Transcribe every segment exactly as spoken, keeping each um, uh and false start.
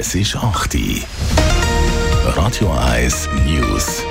Es ist acht Uhr. Radio eins News.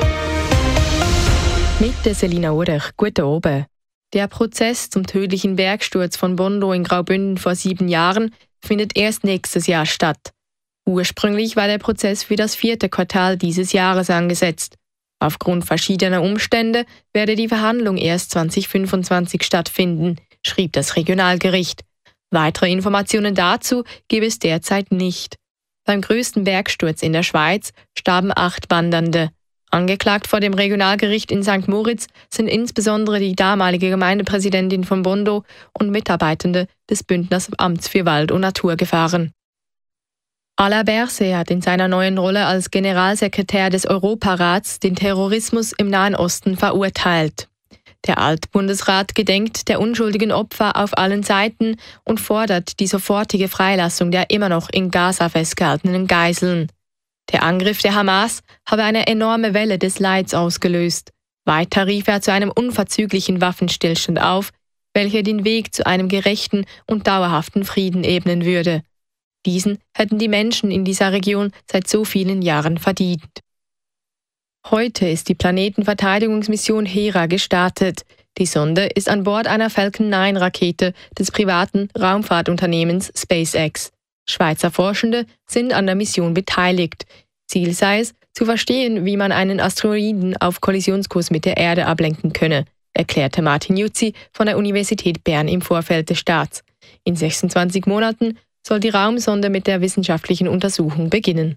Mit der Selina Urech. Guten Abend. Der Prozess zum tödlichen Bergsturz von Bondo in Graubünden vor sieben Jahren findet erst nächstes Jahr statt. Ursprünglich war der Prozess für das vierte Quartal dieses Jahres angesetzt. Aufgrund verschiedener Umstände werde die Verhandlung erst zwanzig fünfundzwanzig stattfinden, schrieb das Regionalgericht. Weitere Informationen dazu gibt es derzeit nicht. Beim größten Bergsturz in der Schweiz starben acht Wandernde. Angeklagt vor dem Regionalgericht in Sankt Moritz sind insbesondere die damalige Gemeindepräsidentin von Bondo und Mitarbeitende des Bündners Amts für Wald- und Naturgefahren. Alain Berset hat in seiner neuen Rolle als Generalsekretär des Europarats den Terrorismus im Nahen Osten verurteilt. Der Altbundesrat gedenkt der unschuldigen Opfer auf allen Seiten und fordert die sofortige Freilassung der immer noch in Gaza festgehaltenen Geiseln. Der Angriff der Hamas habe eine enorme Welle des Leids ausgelöst. Weiter rief er zu einem unverzüglichen Waffenstillstand auf, welcher den Weg zu einem gerechten und dauerhaften Frieden ebnen würde. Diesen hätten die Menschen in dieser Region seit so vielen Jahren verdient. Heute ist die Planetenverteidigungsmission Hera gestartet. Die Sonde ist an Bord einer Falcon neun Rakete des privaten Raumfahrtunternehmens SpaceX. Schweizer Forschende sind an der Mission beteiligt. Ziel sei es, zu verstehen, wie man einen Asteroiden auf Kollisionskurs mit der Erde ablenken könne, erklärte Martin Jutzi von der Universität Bern im Vorfeld des Starts. In sechsundzwanzig Monaten soll die Raumsonde mit der wissenschaftlichen Untersuchung beginnen.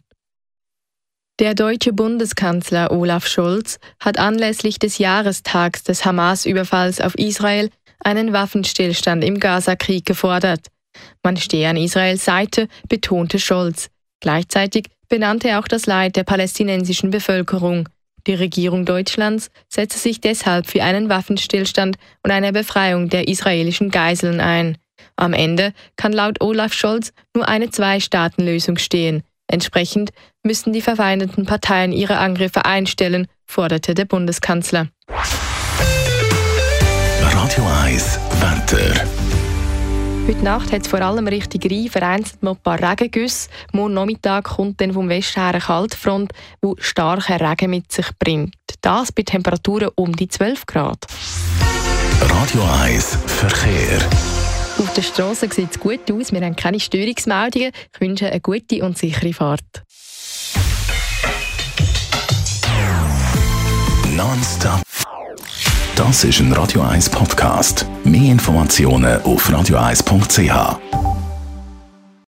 Der deutsche Bundeskanzler Olaf Scholz hat anlässlich des Jahrestags des Hamas-Überfalls auf Israel einen Waffenstillstand im Gaza-Krieg gefordert. Man stehe an Israels Seite, betonte Scholz. Gleichzeitig benannte er auch das Leid der palästinensischen Bevölkerung. Die Regierung Deutschlands setze sich deshalb für einen Waffenstillstand und eine Befreiung der israelischen Geiseln ein. Am Ende kann laut Olaf Scholz nur eine Zwei-Staaten-Lösung stehen. Entsprechend müssten die verfeindeten Parteien ihre Angriffe einstellen, forderte der Bundeskanzler. Radio eins Wetter. Heute Nacht hat es vor allem Richtung Rhein vereinzelt mal ein paar Regengüsse. Morgen Nachmittag kommt dann vom Westen her eine Kaltfront, die starken Regen mit sich bringt. Das bei Temperaturen um die zwölf Grad. Radio eins Verkehr. Auf der Straße sieht es gut aus, wir haben keine Störungsmeldungen. Ich wünsche eine gute und sichere Fahrt. Nonstop. Das ist ein Radio eins Podcast. Mehr Informationen auf radio eins punkt c h.